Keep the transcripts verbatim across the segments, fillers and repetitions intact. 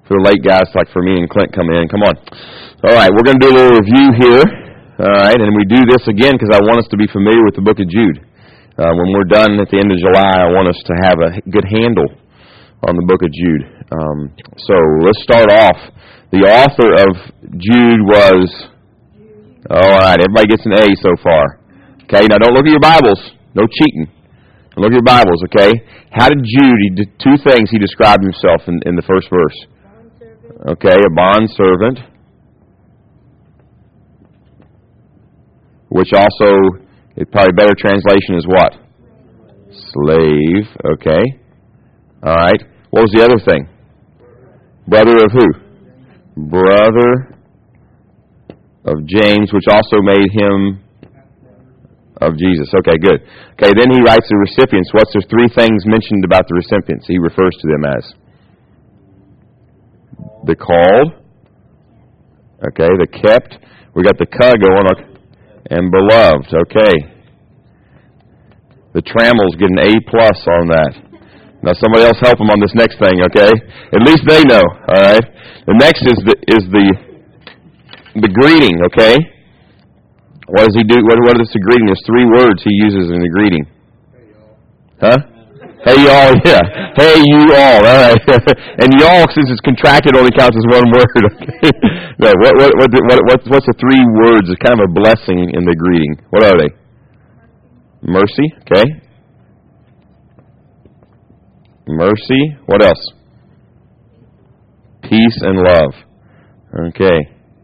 For the late guys, like for me and Clint coming in. Come on. All right, we're going to do a little review here. All right, and we do this again because I want us to be familiar with the book of Jude. Uh, when we're done at the end of July, I want us to have a good handle on the book of Jude. Um, so let's start off. The author of Jude was... All right, everybody gets an A so far. Okay, now don't look at your Bibles. No cheating. Don't look at your Bibles, okay? How did Jude, he did two things he described himself in, in the first verse. Okay, a bond servant, which also, it probably better translation is what? Slave. Okay. All right. What was the other thing? Brother of who? Brother of James, which also made him of Jesus. Okay, good. Okay, then he writes the recipients. What's the three things mentioned about the recipients? He refers to them as the called, okay, the kept, we got the ka going, and beloved, okay. The Trammels get an A plus on that. Now somebody else help them on this next thing, okay? At least they know, all right? The next is the is the the greeting, okay? What does he do? What, what is the greeting? There's three words he uses in the greeting. Huh? Hey y'all, yeah. Hey you all, all right. And y'all, since it's contracted, only counts as one word. Okay. No, what, what, what, what, what, what's the three words? It's kind of a blessing in the greeting. What are they? Mercy, okay. Mercy. What else? Peace and love. Okay.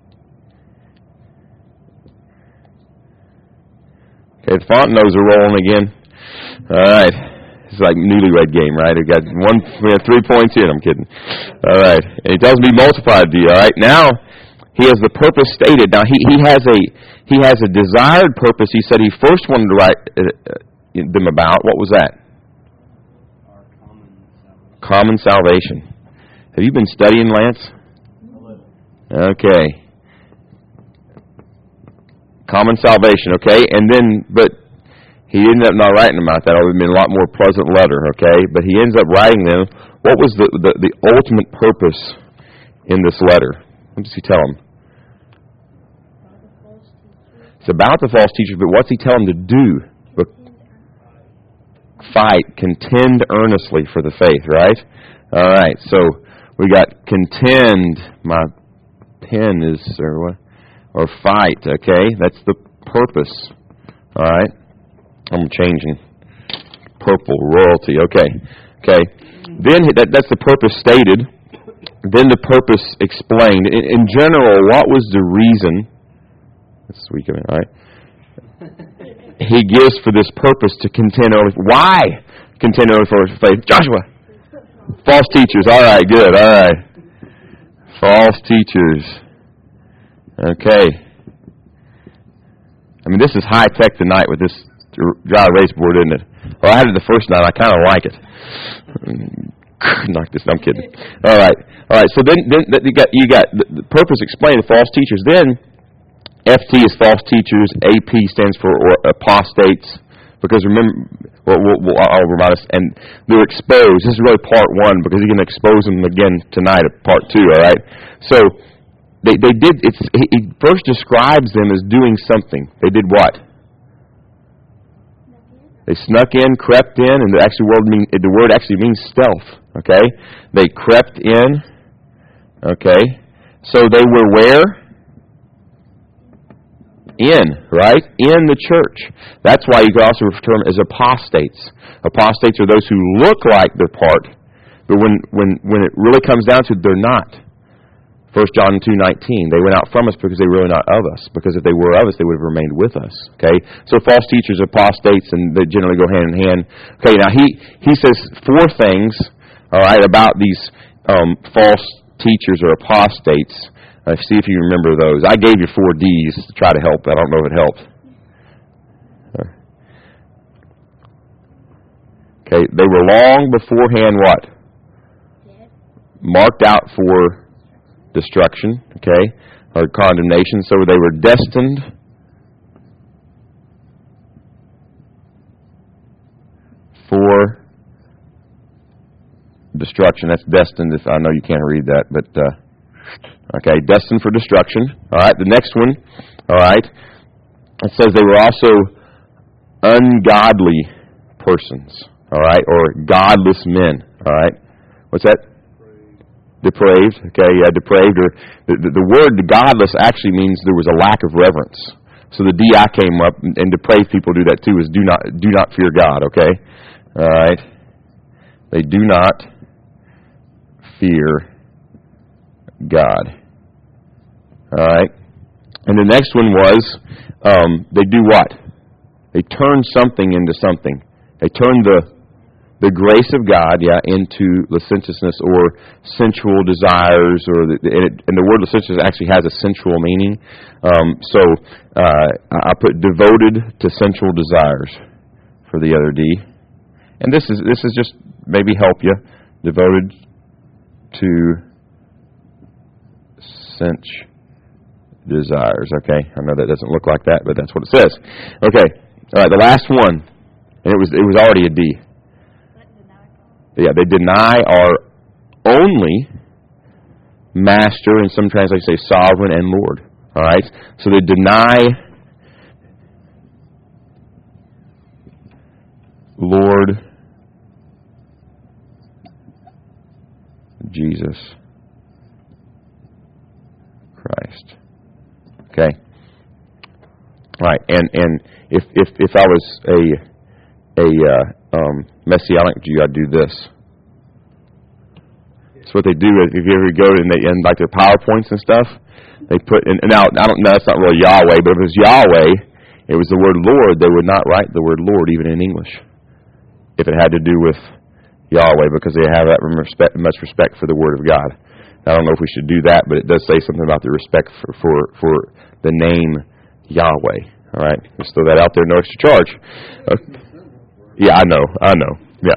Okay, the Fontenot's are rolling again. All right. It's like newlywed game, right? We've got one, we have three points in. I'm kidding. All right. And he tells me multiplied to you. All right. Now he has the purpose stated. Now he, he has a he has a desired purpose. He said he first wanted to write uh, them about. What was that? Our Common common salvation. salvation. Have you been studying, Lance? Okay. Common salvation. Okay, and then but. He ended up not writing them out. That would have been a lot more pleasant letter, okay? But he ends up writing them. What was the, the, the ultimate purpose in this letter? What does he tell them? It's about the false teachers, but what's he tell them to do? Fight, contend earnestly for the faith, right? All right, so we got contend. My pen is, or what? Or fight, okay? That's the purpose, all right? I'm changing. Purple, royalty. Okay. Okay. Then that, that's the purpose stated. Then the purpose explained. In, in general, what was the reason? That's weak of it, all right? He gives for this purpose to contend early. Why contend early for faith? Joshua. False teachers. All right. Good. All right. False teachers. Okay. I mean, this is high tech tonight with this dry erase board, isn't it? Well, I had it the first night. I kind of like it. Knock this. I'm kidding. All right, all right. So then, then you got you got the, the purpose explained. False teachers. Then F T is false teachers. A P stands for or, apostates. Because remember, well, we'll, we'll, I'll remind us. And they're exposed. This is really part one because he's going to expose them again tonight at part two. All right. So they they did. It's he, he first describes them as doing something. They did what? They snuck in, crept in, and the actual word mean, the word actually means stealth. Okay, they crept in. Okay, so they were where? In, right? In the church. That's why you could also refer to them as apostates. Apostates are those who look like they're part, but when when when it really comes down to it, they're not. First John two nineteen, they went out from us because they were really not of us. Because if they were of us, they would have remained with us. Okay, so false teachers, apostates, and they generally go hand in hand. Okay, now he he says four things, all right, about these um, false teachers or apostates. Uh, see if you remember those. I gave you four D's to try to help. I don't know if it helped. Okay, they were long beforehand what? Marked out for destruction, okay, or condemnation. So they were destined for destruction. That's destined. If I know you can't read that, but uh, okay, destined for destruction. All right. The next one. All right. It says they were also ungodly persons. All right, or godless men. All right. What's that? Depraved. Okay, yeah, depraved. Or the, the, the word godless actually means there was a lack of reverence. So the D I came up, and depraved people do that too. Is do not do not fear God. Okay, all right. They do not fear God. All right. And the next one was um, they do what? They turn something into something. They turn the the grace of God, yeah, into licentiousness or sensual desires, or the, and, it, and the word licentious actually has a sensual meaning. Um, so uh, I put devoted to sensual desires for the other D, and this is this is just maybe help you. Devoted to sense desires. Okay, I know that doesn't look like that, but that's what it says. Okay, all right. The last one, and it was it was already a D. Yeah, they deny our only master, and some translations say sovereign and Lord. All right? So they deny Lord Jesus Christ. Okay? All right, and and if if if I was a a uh, um, Messianic Jew, I'd do this. That's what they do. If you ever go and they in like their PowerPoints and stuff, they put. And now I don't know. That's not really Yahweh, but if it was Yahweh, it was the word Lord. They would not write the word Lord even in English if it had to do with Yahweh, because they have that respect, much respect for the Word of God. I don't know if we should do that, but it does say something about the respect for for, for the name Yahweh. All right, let's throw that out there. No extra charge. Okay. Yeah, I know. I know. Yeah.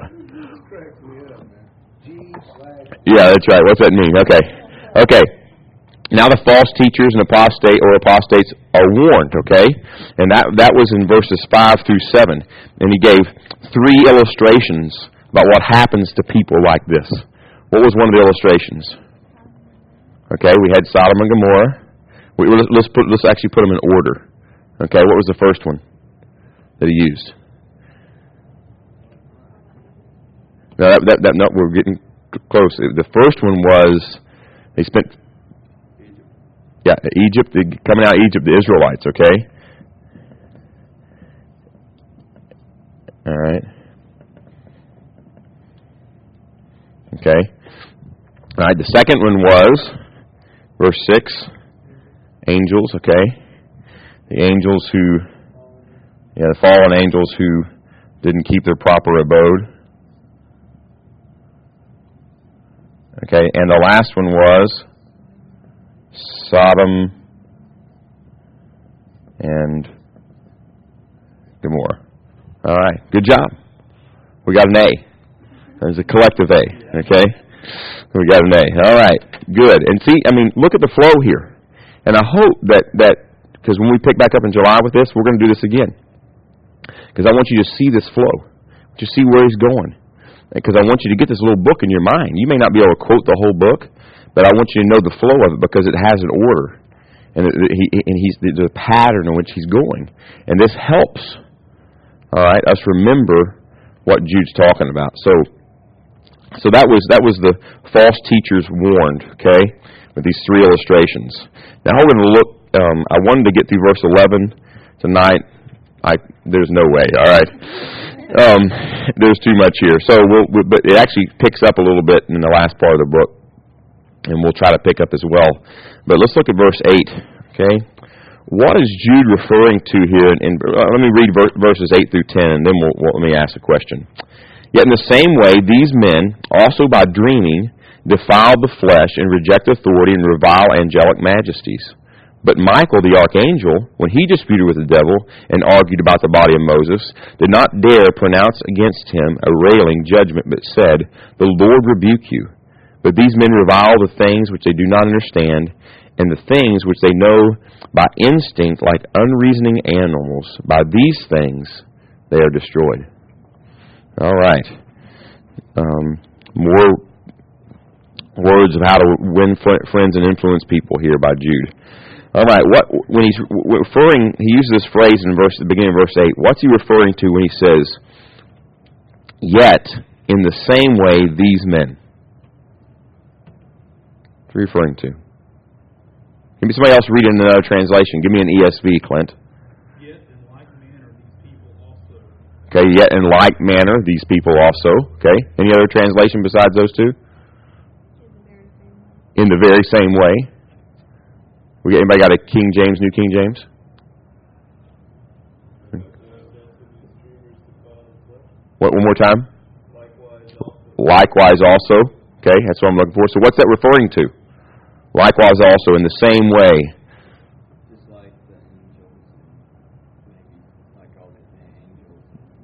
Yeah, that's right. What's that mean? Okay. Okay. Now the false teachers and apostate or apostates are warned, okay? And that that was in verses five through seven. And he gave three illustrations about what happens to people like this. What was one of the illustrations? Okay, we had Sodom and Gomorrah. We, let's put let's actually put them in order. Okay, what was the first one that he used? No, that, that, that, no, we're getting close. The first one was they spent, yeah, Egypt, coming out of Egypt, the Israelites, okay? All right. Okay. All right, the second one was, verse six, angels, okay? The angels who, yeah, the fallen angels who didn't keep their proper abode. Okay, and the last one was Sodom and Gomorrah. All right, good job. We got an A. There's a collective A, okay? We got an A. All right, good. And see, I mean, look at the flow here. And I hope that, that because when we pick back up in July with this, we're going to do this again. Because I want you to see this flow. I want you to see where he's going. Because I want you to get this little book in your mind. You may not be able to quote the whole book, but I want you to know the flow of it because it has an order. And, it, he, and he's, there's a pattern in which he's going. And this helps, all right, us remember what Jude's talking about. So so that was that was the false teachers warned, okay, with these three illustrations. Now we're going to look, um, I wanted to get through verse eleven tonight. I There's no way, all right. Um, there's too much here. So, we'll, we, but it actually picks up a little bit in the last part of the book, and we'll try to pick up as well. But let's look at verse eight. Okay, what is Jude referring to here? In, uh, let me read ver- verses eight through ten, and then we'll, we'll, let me ask a question. Yet in the same way, these men also by dreaming defile the flesh and reject authority and revile angelic majesties. But Michael, the archangel, when he disputed with the devil and argued about the body of Moses, did not dare pronounce against him a railing judgment, but said, "The Lord rebuke you." But these men revile the things which they do not understand, and the things which they know by instinct like unreasoning animals. By these things they are destroyed. All right. Um, more words of how to win friends and influence people here by Jude. All right, what when he's referring, he uses this phrase in verse, the beginning of verse eight. What's he referring to when he says, "Yet in the same way these men"? What's he referring to? Give me somebody else read it in another translation. Give me an E S V, Clint. Yet in like manner these people also. Okay, yet in like manner these people also. Okay, any other translation besides those two? In the very same way. We got, anybody got a King James, New King James? What? One more time. Likewise also. Likewise also. Okay, that's what I'm looking for. So what's that referring to? Likewise also, in the same way. Just like the angels, maybe like all the angels.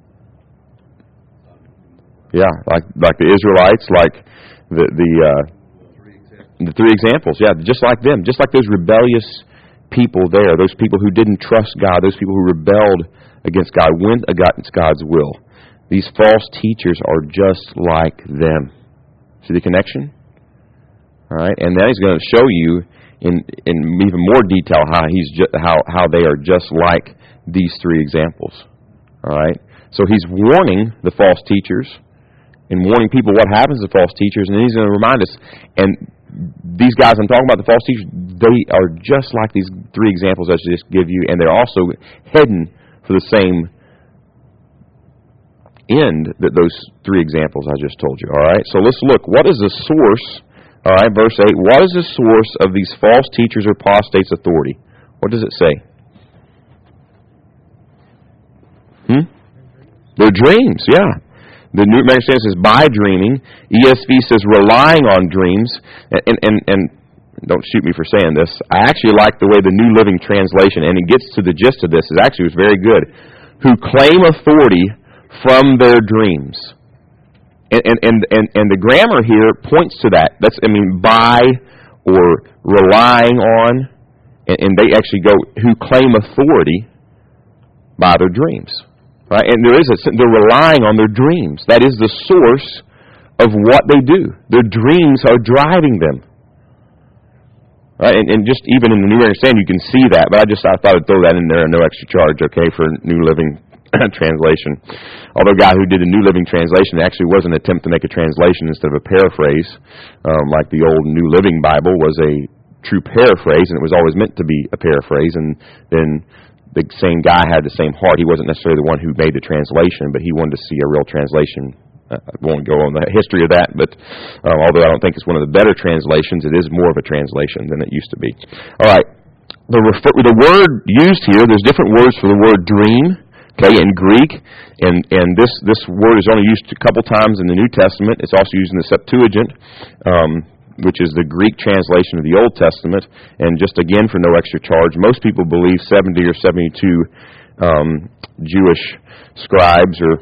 Yeah, like like the Israelites, like the the uh, the three examples. Yeah, just like them, just like those rebellious people there, those people who didn't trust God, those people who rebelled against God, went against God's will. These false teachers are just like them. See the connection? All right, and then he's going to show you in in even more detail how he's ju- how how they are just like these three examples. All right, so he's warning the false teachers and warning people what happens to false teachers, and then he's going to remind us. And these guys I'm talking about, the false teachers, they are just like these three examples I just give you, and they're also heading for the same end that those three examples I just told you. All right, so let's look. What is the source? All right, verse eight. What is the source of these false teachers or apostates' authority? What does it say? Hmm? Their dreams, yeah. The New American Standard says by dreaming. E S V says relying on dreams. And, and, and, and don't shoot me for saying this. I actually like the way the New Living Translation, and it gets to the gist of this, is actually was very good. Who claim authority from their dreams. And, and, and, and, and the grammar here points to that. That's, I mean, by or relying on. And, and they actually go, who claim authority by their dreams. Right? And there is a, they're relying on their dreams. That is the source of what they do. Their dreams are driving them. Right? And, and just even in the New American Standard, you can see that. But I just I thought I'd throw that in there, no extra charge, okay, for New Living Translation. Although a guy who did a New Living Translation actually was an attempt to make a translation instead of a paraphrase, um, like the old New Living Bible was a true paraphrase, and it was always meant to be a paraphrase. And then the same guy had the same heart. He wasn't necessarily the one who made the translation, but he wanted to see a real translation. I won't go on the history of that, but um, although I don't think it's one of the better translations, it is more of a translation than it used to be. All right, the, refer- the word used here, there's different words for the word dream, okay, in Greek, and, and this, this word is only used a couple times in the New Testament. It's also used in the Septuagint, um, which is the Greek translation of the Old Testament. And just again, for no extra charge, most people believe seventy or seventy-two um, Jewish scribes or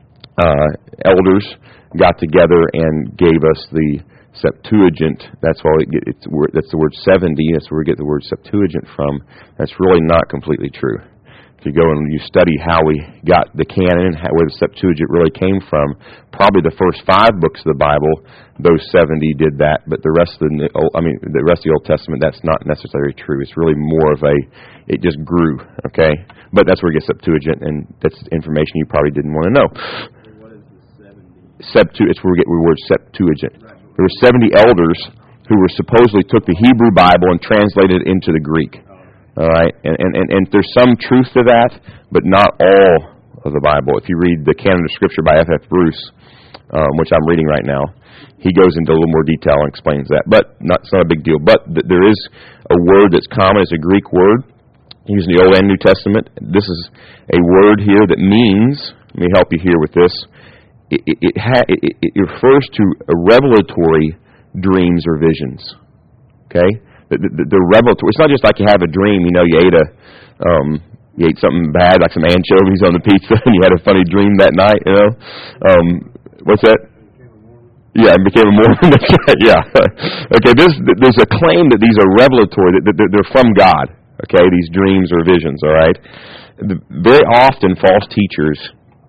uh, elders got together and gave us the Septuagint. That's why it get, it's, that's the word seventy. That's where we get the word Septuagint from. That's really not completely true. If you go and you study how we got the canon, how, where the Septuagint really came from, probably the first five books of the Bible, those seventy did that, but the rest of the, I mean, the rest of the Old Testament, that's not necessarily true. It's really more of a, it just grew, okay? But that's where we get Septuagint, and that's information you probably didn't want to know. What is the seventy? Septu, it's where we get the word Septuagint. There were seventy elders who were supposedly took the Hebrew Bible and translated it into the Greek. All right, and, and, and, and there's some truth to that, but not all of the Bible. If you read the Canon of Scripture by F F Bruce, um, which I'm reading right now, he goes into a little more detail and explains that. But not, it's not a big deal. But th- there is a word that's common. It's a Greek word used in the Old and New Testament. This is a word here that means, let me help you here with this, it, it, it, ha- it, it refers to a revelatory dreams or visions. Okay? The, the, the revelatory. It's not just like you have a dream. You know, you ate a, um, you ate something bad, like some anchovies on the pizza, and you had a funny dream that night. You know, um, what's that? Yeah, and became a Mormon. Yeah. Okay. There's there's a claim that these are revelatory. That they're from God. Okay, these dreams or visions. All right. Very often, false teachers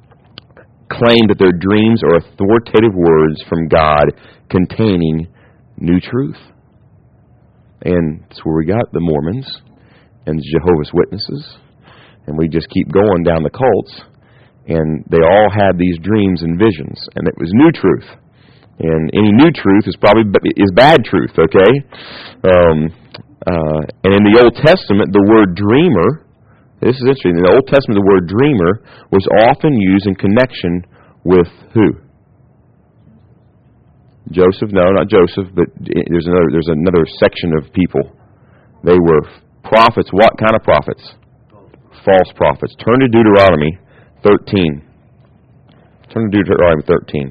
claim that their dreams are authoritative words from God containing new truth. And that's where we got the Mormons and the Jehovah's Witnesses. And we just keep going down the cults. And they all had these dreams and visions. And it was new truth. And any new truth is probably is bad truth, okay? Um, uh, and in the Old Testament, the word dreamer, this is interesting, in the Old Testament, the word dreamer was often used in connection with who? Joseph? No, not Joseph, but there's another there's another section of people. They were prophets. What kind of prophets? False prophets. Turn to Deuteronomy thirteen. Turn to Deuteronomy thirteen.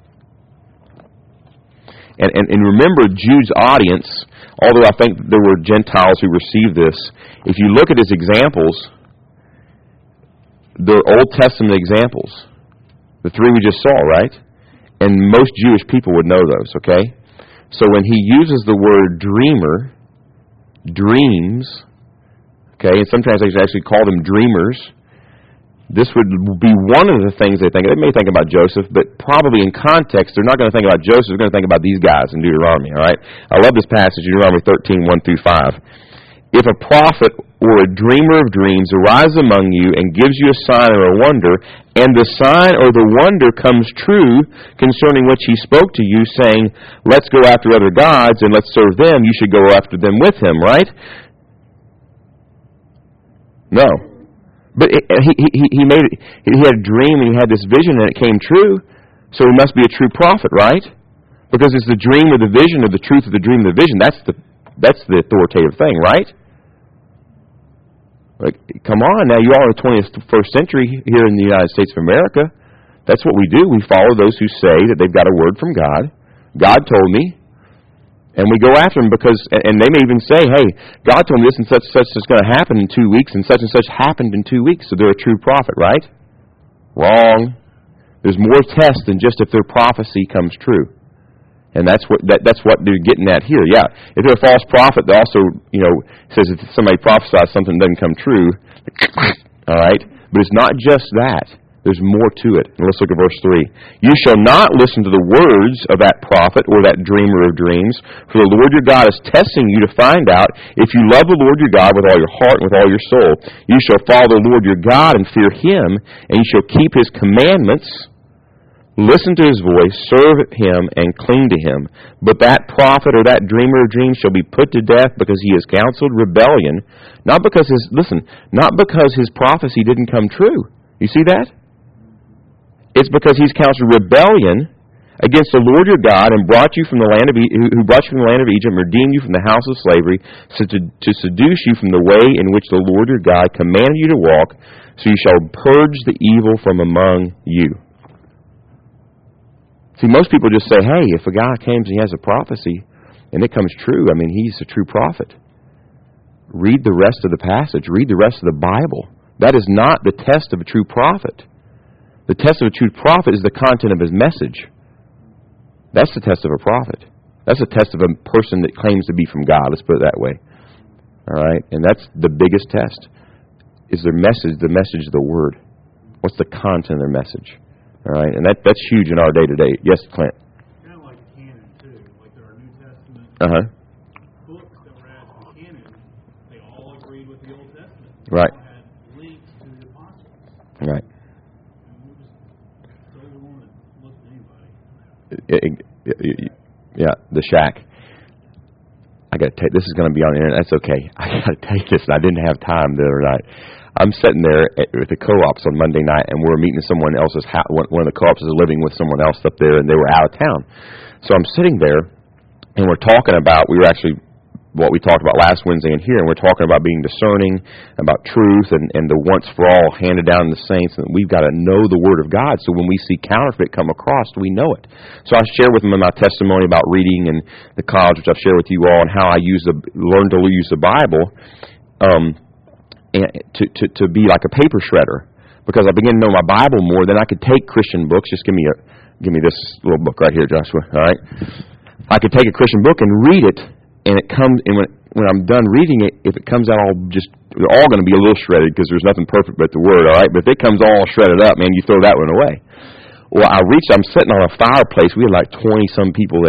And, and, and remember, Jude's audience, although I think there were Gentiles who received this, if you look at his examples, they're Old Testament examples. The three we just saw, right? And most Jewish people would know those, okay? So when he uses the word dreamer, dreams, okay, and sometimes they actually call them dreamers, this would be one of the things they think. They may think about Joseph, but probably in context, they're not going to think about Joseph. They're going to think about these guys in Deuteronomy, all right? I love this passage, Deuteronomy thirteen, one through five. If a prophet or a dreamer of dreams arises among you and gives you a sign or a wonder, and the sign or the wonder comes true concerning which he spoke to you, saying, let's go after other gods and let's serve them, you should go after them with him, right? No. But it, he, he, he made it, he had a dream and he had this vision and it came true, so he must be a true prophet, right? Because it's the dream or the vision or the truth of the dream or the vision. That's the that's the authoritative thing, right? Like, come on, now you are in the twenty-first century here in the United States of America. That's what we do. We follow those who say that they've got a word from God. God told me. And we go after them because, and they may even say, hey, God told me this and such and such is going to happen in two weeks, and such and such happened in two weeks, so they're a true prophet, right? Wrong. There's more test than just if their prophecy comes true. And that's what that, that's what they're getting at here. Yeah, if they're a false prophet, they also, you know, says if somebody prophesies something that doesn't come true, all right? But it's not just that. There's more to it. And let's look at verse three. You shall not listen to the words of that prophet or that dreamer of dreams, for the Lord your God is testing you to find out if you love the Lord your God with all your heart and with all your soul. You shall follow the Lord your God and fear Him, and you shall keep His commandments, listen to His voice, serve Him, and cling to Him. But that prophet or that dreamer of dreams shall be put to death because he has counseled rebellion, not because his, listen, not because his prophecy didn't come true. You see that? It's because he's counseled rebellion against the Lord your God and brought you from the land of e- who brought you from the land of Egypt and redeemed you from the house of slavery, so to, to seduce you from the way in which the Lord your God commanded you to walk, so you shall purge the evil from among you. See, most people just say, hey, if a guy comes and he has a prophecy and it comes true, I mean, he's a true prophet. Read the rest of the passage. Read the rest of the Bible. That is not the test of a true prophet. The test of a true prophet is the content of his message. That's the test of a prophet. That's the test of a person that claims to be from God. Let's put it that way. All right? And that's the biggest test. Is their message, the message of the Word. What's the content of their message? All right? And that that's huge in our day-to-day. Yes, Clint? Kind of like canon, too. Like there are New Testament uh-huh. books that were added to canon. They all agreed with the Old Testament. They right. all had links to the apostles. Right. It, it, it, yeah, the shack. I got to take this is going to be on the internet. That's okay. I got to take this. I didn't have time the other night. I'm sitting there at, at the co-ops on Monday night, and we're meeting someone else's house. One, one of the co-ops is living with someone else up there, and they were out of town. So I'm sitting there, and we're talking about. We were actually what we talked about last Wednesday in here, and we're talking about being discerning, about truth, and, and the once for all handed down to the saints, and we've got to know the Word of God, so when we see counterfeit come across, we know it. So I share with them my testimony about reading and the college, which I've shared with you all, and how I use the learned to use the Bible um, and to, to, to be like a paper shredder, because I began to know my Bible more, then I could take Christian books. Just give me a give me this little book right here, Joshua, all right? I could take a Christian book and read it, and it comes, and when when I'm done reading it, if it comes out all just, they're all going to be a little shredded because there's nothing perfect but the Word, all right? But if it comes all shredded up, man, you throw that one away. Well, I reached, I'm sitting on a fireplace. We had like twenty-some people there on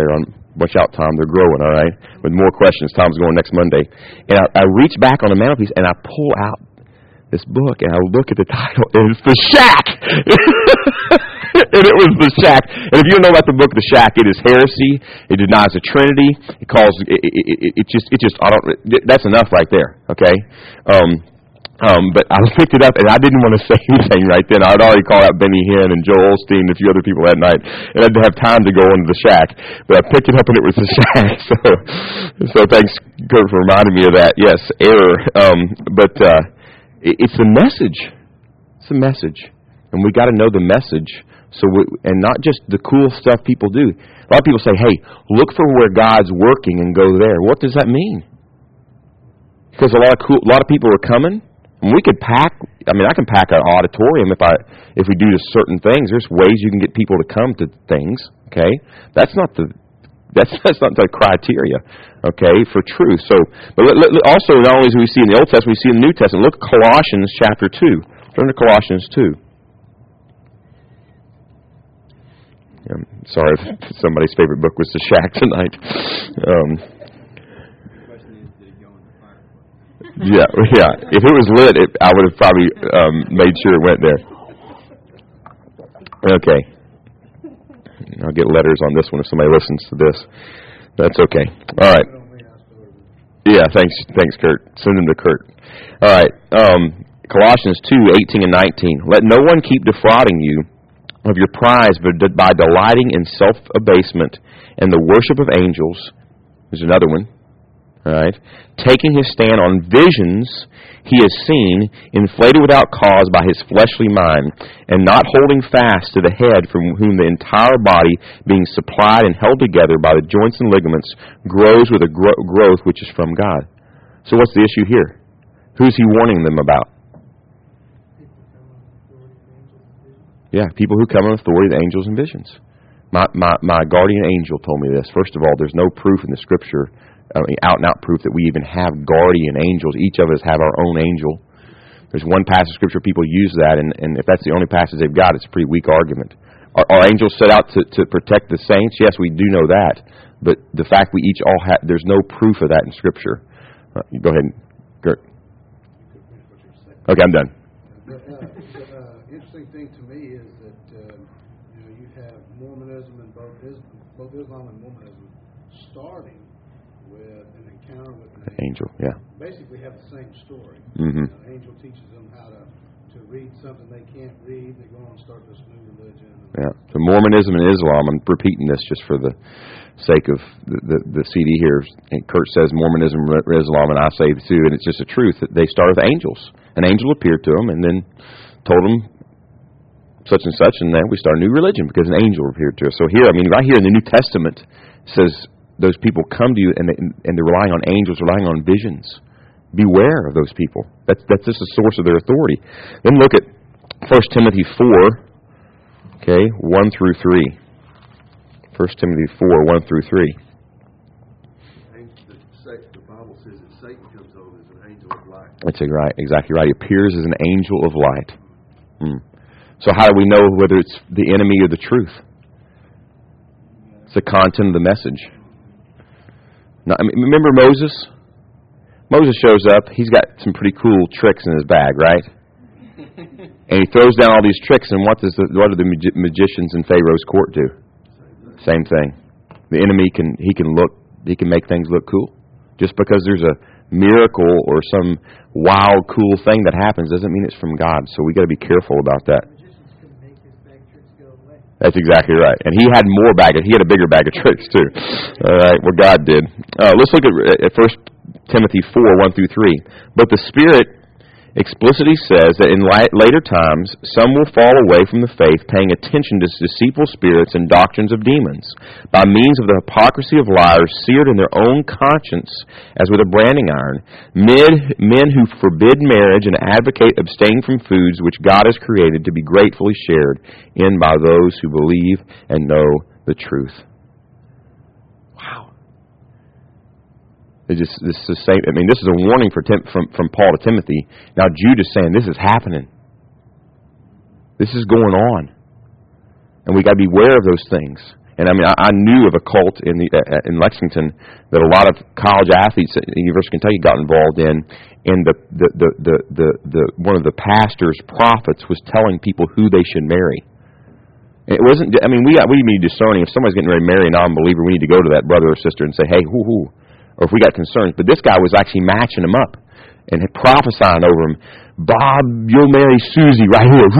Watch out, Tom. They're growing, all right? With more questions. Tom's going next Monday. And I, I reach back on the mantelpiece, and I pull out this book, and I look at the title, and it's The Shack! And it was The Shack. And if you don't know about the book The Shack, it is heresy. It denies the Trinity. It calls, it, it, it, it just, it just, I don't, that's enough right there, okay? Um, Um, but I picked it up, and I didn't want to say anything right then. I'd already called out Benny Hinn and Joel Osteen and a few other people that night, and I didn't have time to go into the shack. But I picked it up, and it was the shack. So, so thanks, Kurt, for reminding me of that. Yes, error. Um, but uh, it, it's a message. It's a message, and we got to know the message. So, we, and not just the cool stuff people do. A lot of people say, "Hey, look for where God's working and go there." What does that mean? Because a lot of cool, a lot of people are coming. And we could pack, I mean, I can pack an auditorium if I if we do certain things. There's ways you can get people to come to things, okay? That's not the that's that's not the criteria, okay, for truth. So, but let, let, also, not only do we see in the Old Testament, we see in the New Testament. Look at Colossians chapter two. Turn to Colossians two. I'm sorry if somebody's favorite book was The Shack tonight. Um Yeah, yeah. If it was lit, it, I would have probably um, made sure it went there. Okay. I'll get letters on this one if somebody listens to this. That's okay. All right. Yeah, thanks, thanks, Kurt. Send them to Kurt. All right. Um, Colossians two, eighteen and nineteen. Let no one keep defrauding you of your prize by delighting in self-abasement and the worship of angels. There's another one. All right. Taking his stand on visions he has seen, inflated without cause by his fleshly mind, and not holding fast to the head, from whom the entire body, being supplied and held together by the joints and ligaments, grows with a gro- growth which is from God. So what's the issue here? Who's he warning them about? Yeah, people who come in authority of angels and visions. My, my, my guardian angel told me this. First of all, there's no proof in the Scripture, I mean, out-and-out proof that we even have guardian angels. Each of us have our own angel. There's one passage of Scripture people use that, and, and if that's the only passage they've got, it's a pretty weak argument. Are, are angels set out to, to protect the saints? Yes, we do know that. But the fact we each all have, there's no proof of that in Scripture. Uh, go ahead, Kurt. Okay, I'm done. The, uh, the uh, interesting thing to me is that uh, you know you have Mormonism and both Islam, both Islam and Mormonism starting with an encounter with an angel. Angel, yeah. Basically have the same story. Mm-hmm. An angel teaches them how to, to read something they can't read. They go on and start this new religion. Yeah. So Mormonism and Islam, I'm repeating this just for the sake of the, the, the C D here. And Kurt says Mormonism, Islam, and I say too, and it's just a truth that they start with angels. An angel appeared to them and then told them such and such, and then we start a new religion because an angel appeared to us. So here, I mean, right here in the New Testament, it says those people come to you and, they, and they're relying on angels, relying on visions. Beware of those people. That's that's just the source of their authority. Then look at First Timothy four, okay, one through three. First Timothy four, one through three. The Bible says that Satan comes over as an angel of light. That's right, exactly right. He appears as an angel of light. Mm. So how do we know whether it's the enemy or the truth? It's the content of the message. Now, I mean, remember Moses? Moses shows up. He's got some pretty cool tricks in his bag, right? And he throws down all these tricks, and what does the, what do the magi- magicians in Pharaoh's court do? Same thing. The enemy can he can look he can make things look cool. Just because there's a miracle or some wild, cool thing that happens doesn't mean it's from God. So we got to be careful about that. That's exactly right. And he had more bag of, he had a bigger bag of tricks too. All right, what God did. Uh, let's look at, at First Timothy four, one through three. But the Spirit explicitly says that in light, later times some will fall away from the faith, paying attention to deceitful spirits and doctrines of demons, by means of the hypocrisy of liars seared in their own conscience as with a branding iron. Men, men who forbid marriage and advocate abstaining from foods which God has created to be gratefully shared in by those who believe and know the truth. Wow. It's just, this is the same. I mean, this is a warning for Tim, from from Paul to Timothy. Now Jude is saying this is happening. This is going on, and we got to beware of those things. And I mean, I, I knew of a cult in the uh, in Lexington that a lot of college athletes at the University of Kentucky got involved in. And the the the the, the, the one of the pastor's prophets was telling people who they should marry. It wasn't. I mean, we got we need discerning. If somebody's getting ready to marry a non-believer, we need to go to that brother or sister and say, "Hey, whoo hoo," or if we got concerns. But this guy was actually matching them up and prophesying over him. Bob, you'll marry Susie right here.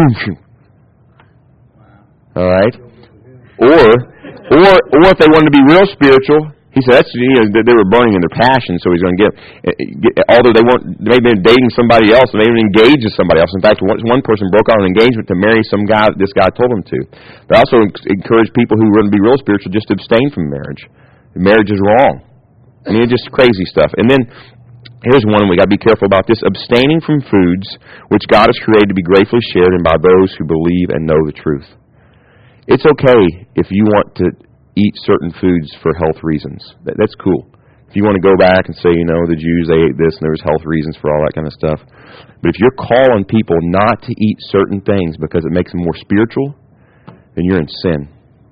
All right, or. Or, or if they wanted to be real spiritual, he said that's you know they were burning in their passion, so he's going to get, get. Although they weren't, they may have been dating somebody else, and they even engaged with somebody else. In fact, one, one person broke out an engagement to marry some guy that this guy told him to. They also encouraged people who were going to be real spiritual just to abstain from marriage. Marriage is wrong. I mean, it's just crazy stuff. And then here's one we got to be careful about this: abstaining from foods which God has created to be gratefully shared in by those who believe and know the truth. It's okay if you want to eat certain foods for health reasons. That, that's cool. If you want to go back and say, you know, the Jews, they ate this and there was health reasons for all that kind of stuff. But if you're calling people not to eat certain things because it makes them more spiritual, then you're in sin.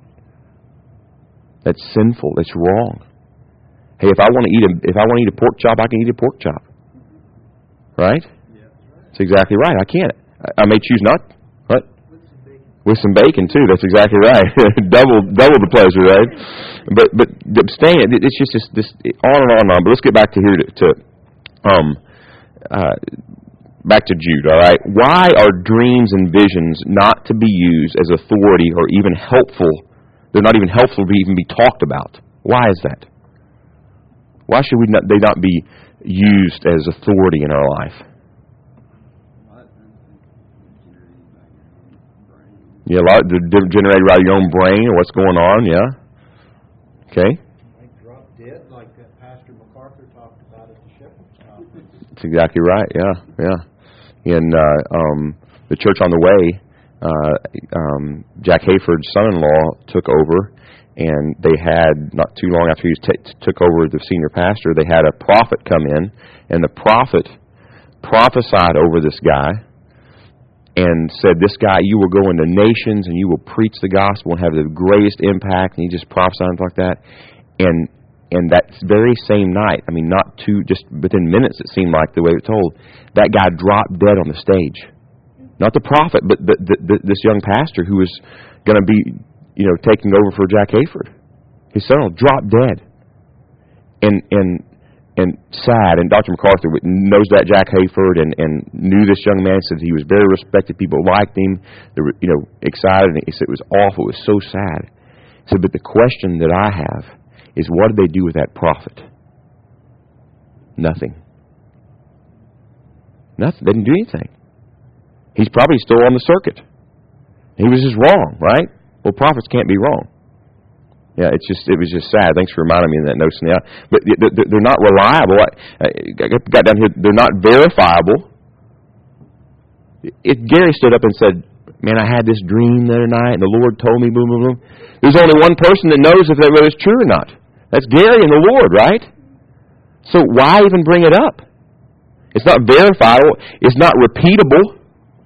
That's sinful. That's wrong. Hey, if I want to eat a, if I want to eat a pork chop, I can eat a pork chop. Right? Yeah, that's right. That's exactly right. I can't. I, I may choose not. What? With some bacon too. That's exactly right. double, double the pleasure, right? But, but abstain. It's just this, this on and on and on. But let's get back to here to, to um, uh, back to Jude. All right. Why are dreams and visions not to be used as authority or even helpful? They're not even helpful to even be talked about. Why is that? Why should we not? They not be used as authority in our life? Yeah, a lot they're generated by your own brain or what's going on. Yeah. Okay. Like drop dead, like that Pastor MacArthur talked about at the Shepherd's Conference. That's exactly right. Yeah, yeah. In uh, um, the Church on the Way, uh, um, Jack Hayford's son-in-law took over, and they had not too long after he t- took over the senior pastor, they had a prophet come in, and the prophet prophesied over this guy. And said, this guy, you will go into nations and you will preach the gospel and have the greatest impact. And he just prophesied like that. And and that very same night, I mean, not too, just within minutes, it seemed like the way it was told, that guy dropped dead on the stage. Not the prophet, but the, the, the, this young pastor who was going to be, you know, taking over for Jack Hayford. His son dropped dead. And and And sad, and Doctor MacArthur knows that Jack Hayford and, and knew this young man. Said he was very respected. People liked him. They were, you know, excited. And he said it was awful. It was so sad. He said, but the question that I have is, what did they do with that prophet? Nothing. Nothing. They didn't do anything. He's probably still on the circuit. He was just wrong, right? Well, prophets can't be wrong. Yeah, it's just it was just sad. Thanks for reminding me of that notion. Yeah, but they're not reliable. I got down here. They're not verifiable. If Gary stood up and said, "Man, I had this dream the other night, and the Lord told me," boom, boom, boom. There's only one person that knows if that whether it's true or not. That's Gary and the Lord, right? So why even bring it up? It's not verifiable. It's not repeatable.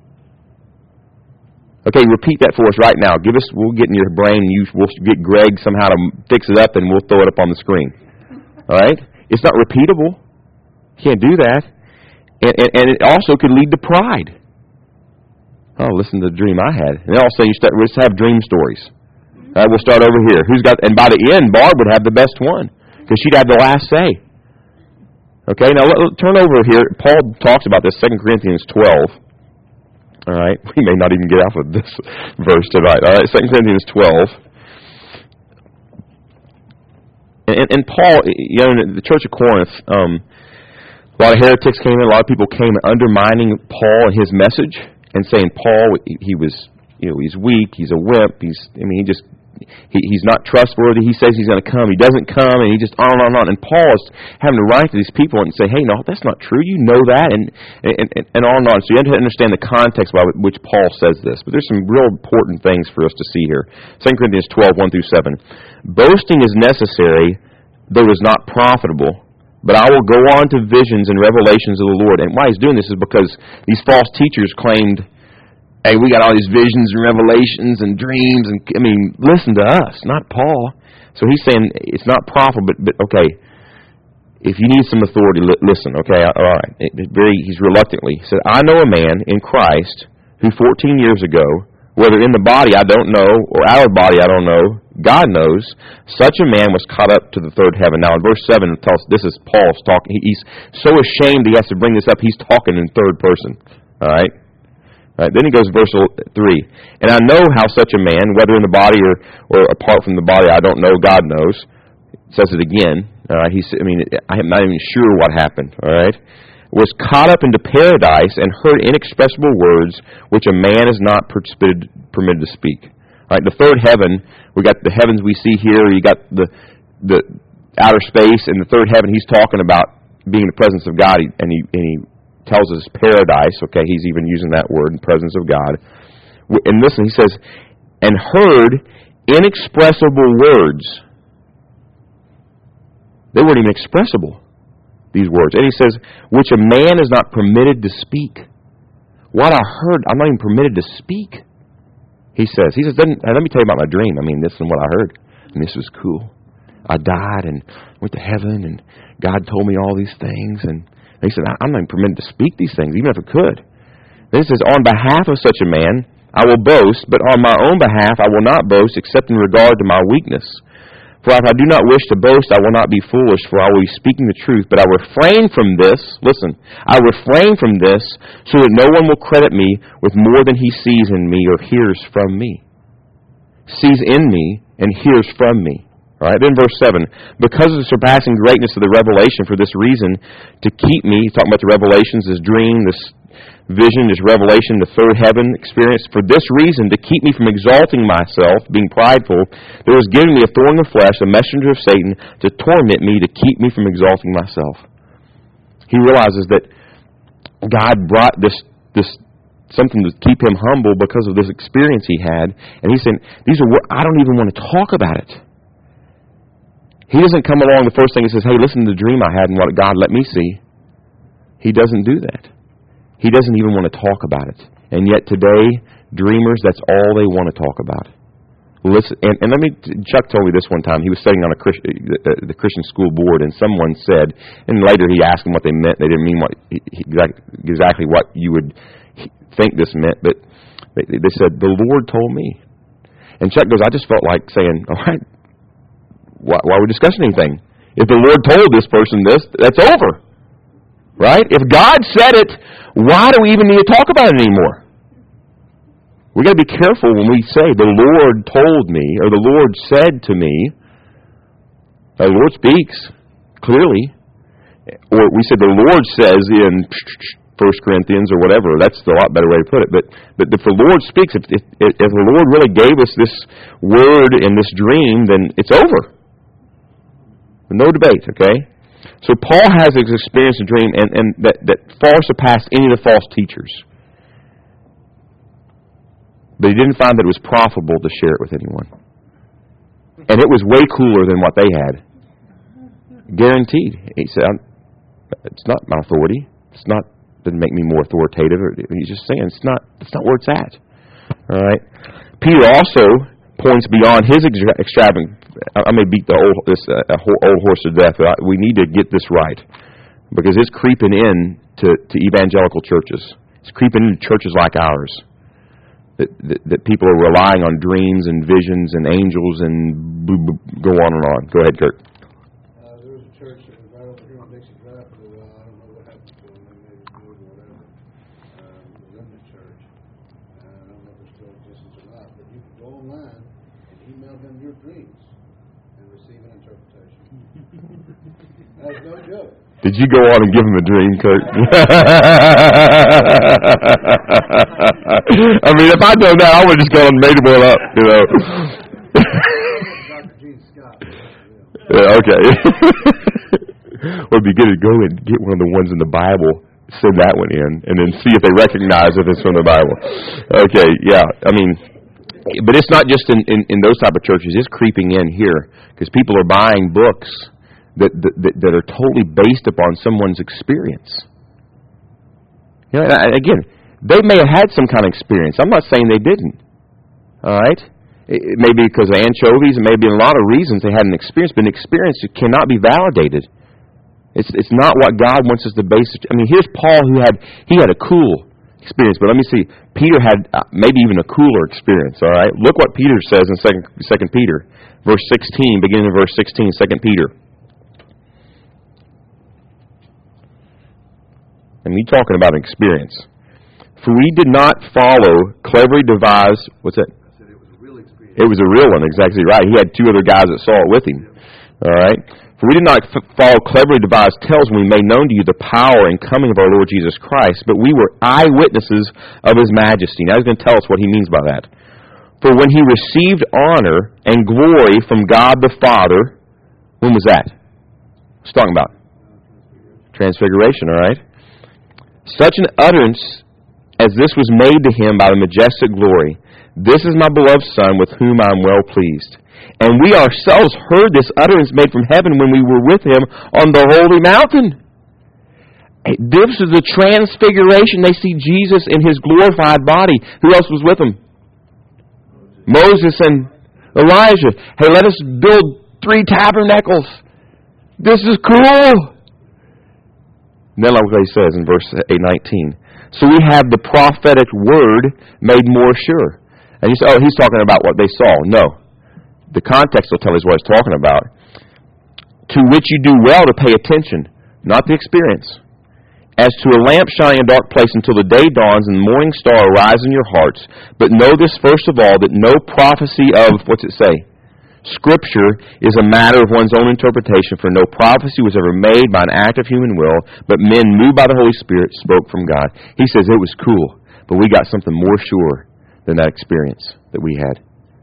Okay, repeat that for us right now. Give us, we'll get in your brain, and you, we'll get Greg somehow to fix it up, and we'll throw it up on the screen. All right? It's not repeatable. You can't do that. And, and, and it also could lead to pride. Oh, listen to the dream I had. And then all of a sudden, you start, let's have dream stories. All right, we'll start over here. Who's got? And by the end, Barb would have the best one, because she'd have the last say. Okay, now let, let, turn over here. Paul talks about this, Second Corinthians twelve. All right, we may not even get off of this verse tonight. All right, Second Corinthians twelve. And, and Paul, you know, in the Church of Corinth, um, a lot of heretics came in. A lot of people came undermining Paul and his message and saying Paul, he was, you know, he's weak, he's a wimp, he's, I mean, he just, he, he's not trustworthy. He says he's going to come, he doesn't come, and he just on and on and on. And Paul is having to write to these people and say, hey, no, that's not true. You know that, and and, and, and on and on. So you have to understand the context by which Paul says this. But there's some real important things for us to see here. Second Corinthians twelve, one through seven. Boasting is necessary, though it is not profitable. But I will go on to visions and revelations of the Lord. And why he's doing this is because these false teachers claimed Hey, we got all these visions and revelations and dreams, and I mean, listen to us, not Paul. So he's saying it's not profitable, but, but okay, if you need some authority, li- listen, okay, all right. It, it very, he's reluctantly. He said, I know a man in Christ who fourteen years ago, whether in the body I don't know, or out of the body I don't know, God knows, such a man was caught up to the third heaven. Now in verse seven, it tells, this is Paul's talking. He, he's so ashamed he has to bring this up, he's talking in third person. All right? All right, then he goes to verse three. And I know how such a man, whether in the body or, or apart from the body, I don't know, God knows. It says it again. All right, he's, I mean, I'm not even sure what happened. All right, was caught up into paradise and heard inexpressible words which a man is not permitted, permitted to speak. All right, the third heaven, we got the heavens we see here. You got the the outer space, and the third heaven. He's talking about being in the presence of God, and he and he. tells us paradise. Okay, he's even using that word, presence of God. And listen, he says, and heard inexpressible words. They weren't even expressible, these words. And he says, which a man is not permitted to speak. What I heard, I'm not even permitted to speak. He says, he says, let me tell you about my dream. I mean, this is what I heard. And this was cool. I died and went to heaven, and God told me all these things, and he said, I'm not even permitted to speak these things, even if I could. Then he says, on behalf of such a man, I will boast, but on my own behalf I will not boast, except in regard to my weakness. For if I do not wish to boast, I will not be foolish, for I will be speaking the truth. But I refrain from this, listen, I refrain from this, so that no one will credit me with more than he sees in me or hears from me. Sees in me and hears from me. All right, then verse seven, because of the surpassing greatness of the revelation, for this reason, to keep me, he's talking about the revelations, this dream, this vision, this revelation, the third heaven experience, for this reason, to keep me from exalting myself, being prideful, there was given me a thorn in the flesh, a messenger of Satan, to torment me, to keep me from exalting myself. He realizes that God brought this, this something to keep him humble because of this experience he had, and he's saying, these are I don't even want to talk about it. He doesn't come along the first thing and says, hey, listen to the dream I had and what God let me see. He doesn't do that. He doesn't even want to talk about it. And yet today, dreamers, that's all they want to talk about. Listen, and, and let me, Chuck told me this one time. He was studying on a Christ, the, the Christian school board, and someone said, and later he asked them what they meant. They didn't mean what exactly what you would think this meant, but they, they said, the Lord told me. And Chuck goes, I just felt like saying, all right, Why, why are we discussing anything? If the Lord told this person this, that's over. Right? If God said it, why do we even need to talk about it anymore? We've got to be careful when we say, the Lord told me, or the Lord said to me. The Lord speaks, clearly. Or we said the Lord says in First Corinthians or whatever. That's a lot better way to put it. But, but if the Lord speaks, if, if, if the Lord really gave us this word in this dream, then it's over. No debate, okay? So Paul has his experience of dream and, and that, that far surpassed any of the false teachers. But he didn't find that it was profitable to share it with anyone. And it was way cooler than what they had. Guaranteed. He said, it's not my authority. It's not, doesn't make me more authoritative. He's just saying it's not, it's not where it's at. All right? Peter also points beyond his extra- extravagant. I may beat the old this uh, old horse to death, but I, we need to get this right because it's creeping in to, to evangelical churches. It's creeping into churches like ours. That, that, that people are relying on dreams and visions and angels and boo, boo, go on and on. Go ahead, Kurt. Uh, there was a church that was right over here on Dixie Drive for a while. I don't know what happened to them. They maybe moved or whatever. Um, it was in the church. Uh, I don't know if they're still in existence or not, but you can go online and email them your dreams and receive an interpretation. That's no joke. Did you go on and give him a dream, Kurt? I mean, if I'd known that, I would have just gone and made one up, you know. Doctor Gene Scott. Yeah, okay. Well, it'd be good to go and get one of the ones in the Bible, send that one in, and then see if they recognize if it's from the Bible. Okay, yeah. I mean, but it's not just in, in, in those type of churches. It's creeping in here because people are buying books that, that that are totally based upon someone's experience. You know, again, They may have had some kind of experience. I'm not saying they didn't. All right? It may be because of anchovies. It may be a lot of reasons they had an experience, but an experience cannot be validated. It's it's not what God wants us to base it. I mean, here's Paul who had he had a cool experience, but let me see. Peter had uh, maybe even a cooler experience. All right, look what Peter says in second Second Peter, verse sixteen, beginning in verse sixteen, Second Peter. And me talking about an experience. For we did not follow cleverly devised. What's that? I said it was a real experience. It was a real one, exactly right. He had two other guys that saw it with him. All right. For we did not f- follow cleverly devised tales when we made known to you the power and coming of our Lord Jesus Christ, but we were eyewitnesses of His majesty. Now He's going to tell us what He means by that. For when He received honor and glory from God the Father, when was that? What's talking about? Transfiguration, all right? Such an utterance as this was made to Him by the majestic glory. This is my beloved Son, with whom I am well pleased. And we ourselves heard this utterance made from heaven when we were with Him on the holy mountain. This is the transfiguration. They see Jesus in His glorified body. Who else was with Him? Moses and Elijah. Hey, let us build three tabernacles. This is cool. And then look what He says in verse eight nineteen. So we have the prophetic word made more sure. And you say, oh, he's talking about what they saw. No. The context will tell us what he's talking about. To which you do well to pay attention, not the experience. As to a lamp shining in a dark place until the day dawns and the morning star arise in your hearts. But know this first of all, that no prophecy of, what's it say? Scripture is a matter of one's own interpretation, for no prophecy was ever made by an act of human will, but men moved by the Holy Spirit spoke from God. He says it was cool, but we got something more sure than that experience that we had.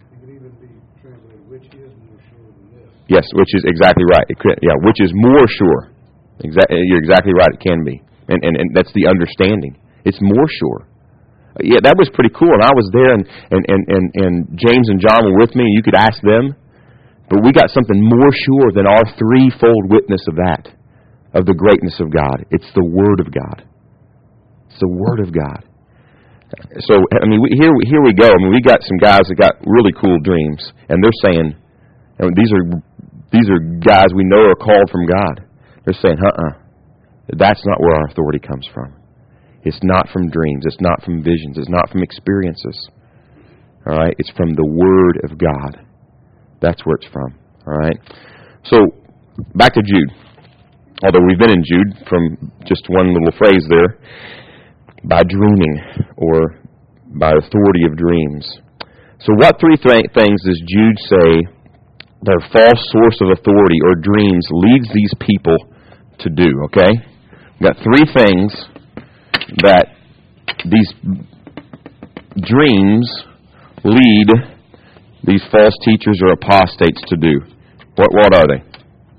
Yes, which is exactly right. It could, yeah, which is more sure. Exactly, you're exactly right. It can be, and, and and that's the understanding. It's more sure. Yeah, that was pretty cool. And I was there, and and and and, and James and John were with me. You could ask them, but we got something more sure than our threefold witness of that, of the greatness of God. It's the Word of God. It's the Word of God. So I mean, we, here here we go. I mean, we got some guys that got really cool dreams, and they're saying, and these are. These are guys we know are called from God. They're saying, uh-uh, that's not where our authority comes from. It's not from dreams. It's not from visions. It's not from experiences. All right? It's from the Word of God. That's where it's from. All right? So, back to Jude. Although we've been in Jude from just one little phrase there. By dreaming, or by authority of dreams. So what three th- things does Jude say their false source of authority or dreams leads these people to do, okay? We've got three things that these dreams lead these false teachers or apostates to do. What, what are they?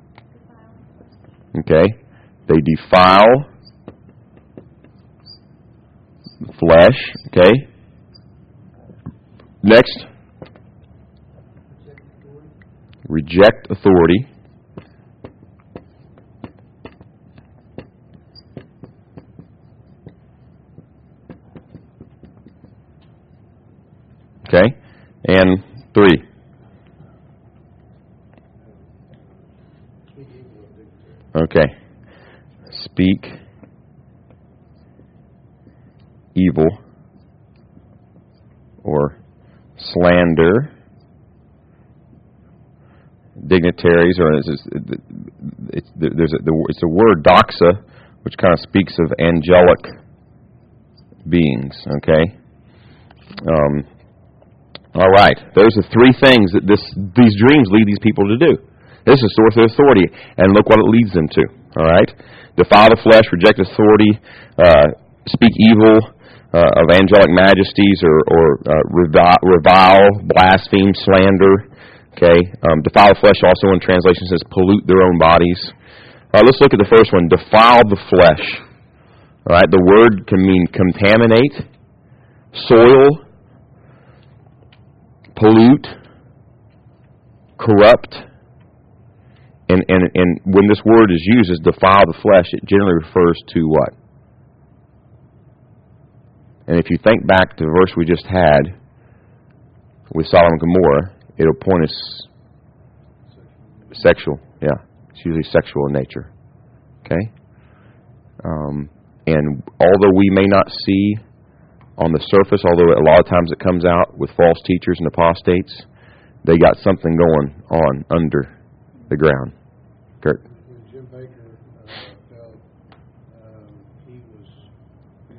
Okay. They defile the flesh, okay? Next. Reject authority. Okay? And three. Okay. Speak evil or slander dignitaries, or it's, it's, there's a, it's a word, doxa, which kind of speaks of angelic beings, okay? Um, all right. Those are three things that this these dreams lead these people to do. This is source of authority, and look what it leads them to, all right? Defile the flesh, reject authority, uh, speak evil uh, of angelic majesties, or, or uh, revile, revile, blaspheme, slander. Okay, um, defile the flesh also in translation says pollute their own bodies. All right, let's look at the first one. Defile the flesh. All right, the word can mean contaminate, soil, pollute, corrupt. And, and, and when this word is used as defile the flesh, it generally refers to what? And if you think back to the verse we just had with Sodom and Gomorrah, it'll point us sexual. Yeah, it's usually sexual in nature. Okay? Um, and although we may not see on the surface, although a lot of times it comes out with false teachers and apostates, they got something going on under the ground. Kurt? When Jim Baker uh, felt um, he was, you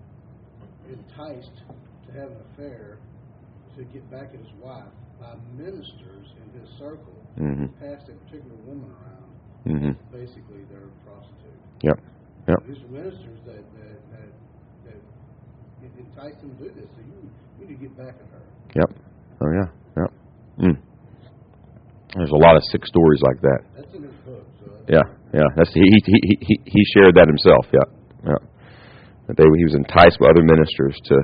know, enticed to have an affair to get back at his wife by ministers in his circle, Mm-hmm. passed a particular woman around. Mm-hmm. Basically, they're a prostitute. Yep. Yep. These are ministers that that, that that enticed him to do this. So you you need to get back at her. Yep. Oh yeah. Yep. Mm. There's a lot of sick stories like that. That's in his book. So that's Yeah. Yeah. That's he he he he shared that himself. Yeah. Yeah. That they he was enticed by other ministers to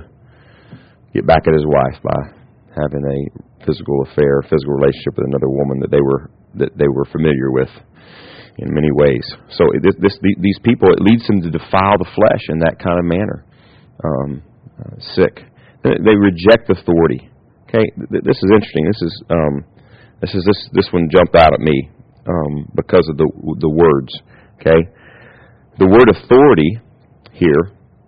get back at his wife by having a physical affair, physical relationship with another woman that they were that they were familiar with in many ways. So this, this these people, it leads them to defile the flesh in that kind of manner. Um, uh, sick. They reject authority. Okay, this is interesting. This is um, this is this this one jumped out at me um, because of the the words. Okay, the word authority here,